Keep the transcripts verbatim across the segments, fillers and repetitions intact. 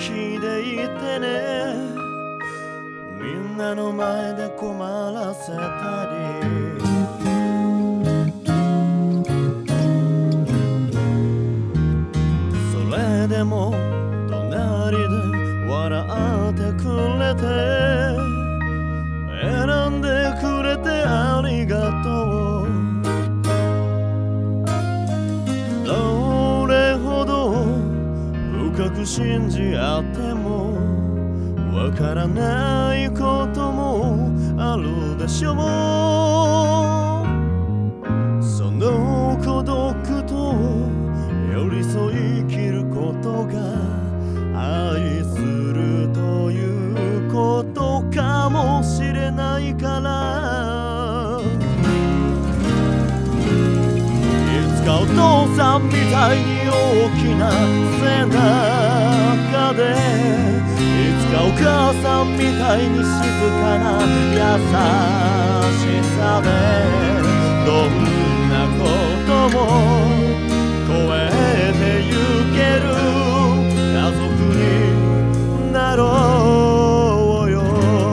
気でいてね。みんなの前で困らせたり、それでも隣で笑ってくれて、選んでくれてありがとう。どれほど深く信じ合ってもわからないこともあるでしょう。その孤独と寄り添い生きることが愛するということかもしれないから、いつかお父さんみたいに大きな背中で、いつかお母さんみたいに静かな優しさで、どんなことも超えてゆける家族になろうよ。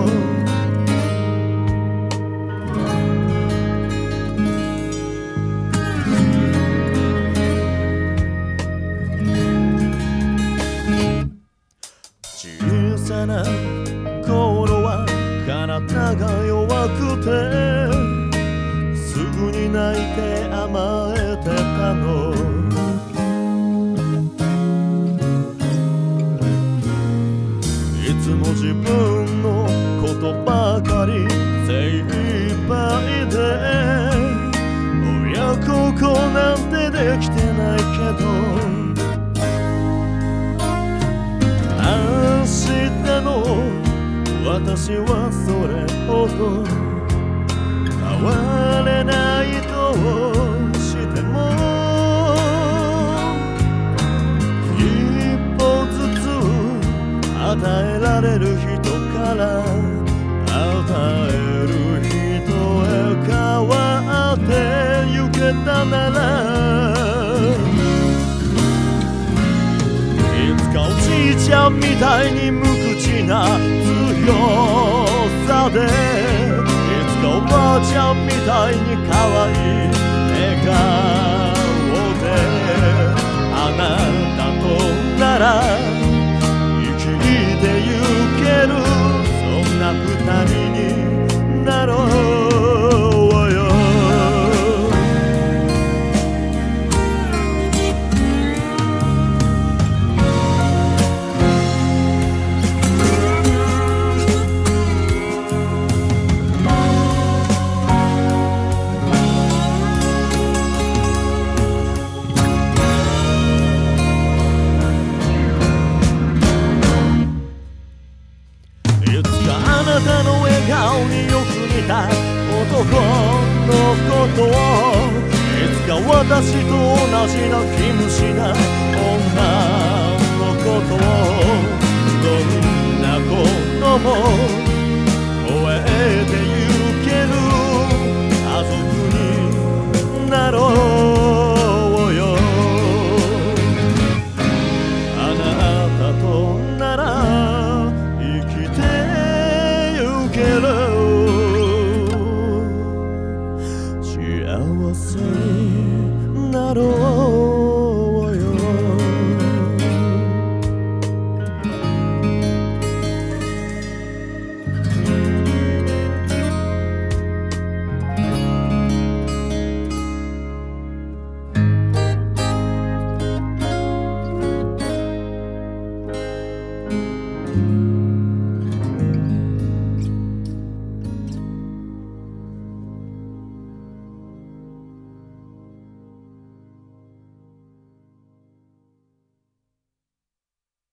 小さな頃は体が弱くて、すぐに泣いて甘えてたの。いつも自分のことばかり精一杯で、親孝行なんてできてないけど、明日の私はそれほど変われないとしても、一歩ずつ与えられる人から与える人へ変わってゆけたなら、いつかおじいちゃんみたいに無口な強さで、いつかおばあちゃんみたいに可愛い笑顔で、あなたとなら生きてゆける、そんな二人になろうよ。あなたの笑顔によく似た男のことを、いつか私と同じ泣き虫な女のことを、どんなことも超えてゆける家族になろうよ。あなたとなら生きて幸せになろうよ。うん。